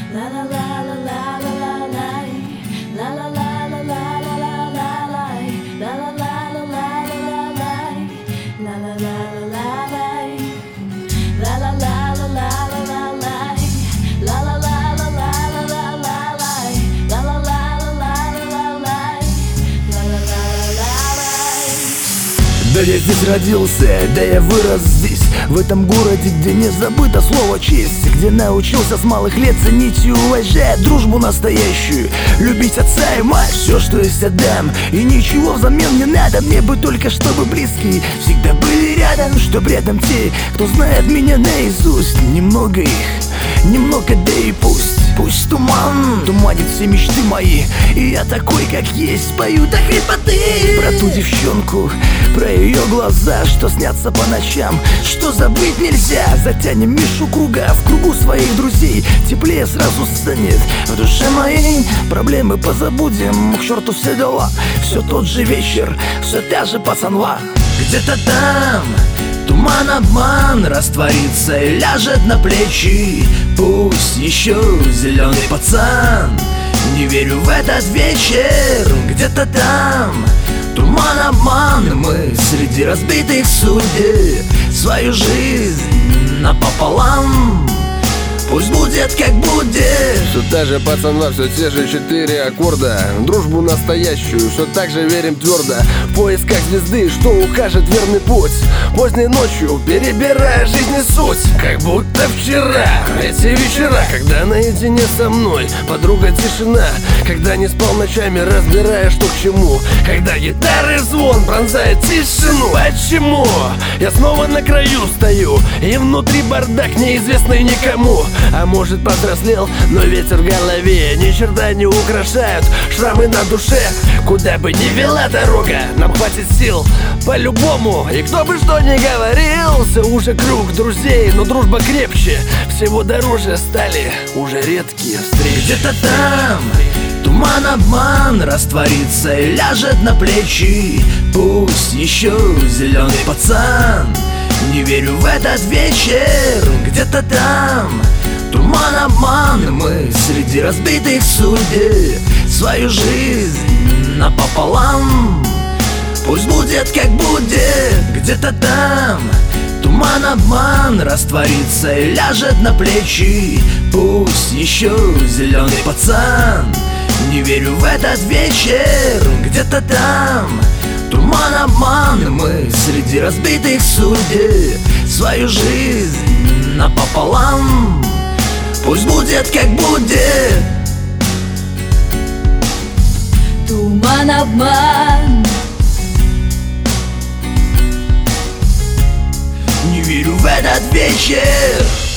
Да я здесь родился, да я вырос здесь, в этом городе, где не забыто слово честь, где научился с малых лет ценить и уважать дружбу настоящую, любить отца и мать, все, что есть отдам, и ничего взамен не надо, мне бы только чтобы близкие всегда были рядом, чтоб рядом те, кто знает меня наизусть, немного их, немного, да и пусть. Пусть туман туманит все мечты мои, и я такой, как есть, пою до хрипоты про ту девчонку, про ее глаза, что снятся по ночам, что забыть нельзя. Затянем Мишу круга в кругу своих друзей, теплее сразу станет в душе моей. Проблемы позабудем, к черту все дела, все тот же вечер, все та же пацанва. Где-то там туман, обман растворится и ляжет на плечи. Пусть еще зеленый пацан, не верю в этот вечер. Где-то там туман, обман, мы среди разбитых судеб свою жизнь напополам. Пусть будет как будет. Все та же пацанва, все те же 4 аккорда. Дружбу настоящую, все так же верим твердо. В поисках звезды, что укажет верный путь. Поздней ночью перебирая жизни суть. Как будто вчера, эти вечера, когда наедине со мной подруга тишина. Когда не спал ночами, разбирая, что к чему. Когда гитары звон пронзает тишину. Почему? Я снова на краю стою, и внутри бардак, неизвестный никому. А может, повзрослел, но ветер в голове ни черта не украшают шрамы на душе. Куда бы ни вела дорога, нам хватит сил по-любому. И кто бы что ни говорил, все уже круг друзей, но дружба крепче, всего дороже стали уже редкие встречи. Где-то там туман, обман растворится и ляжет на плечи. Пусть еще зеленый пацан, не верю в этот вечер. Где-то там туман, обман, мы среди разбитых судеб свою жизнь напополам. Пусть будет как будет. Где-то там туман, обман растворится и ляжет на плечи. Пусть еще зеленый пацан, не верю в этот вечер. Где-то там туман, обман, мы среди разбитых судеб свою жизнь напополам. Пусть будет как будет. Туман, обман, не верю в этот вечер.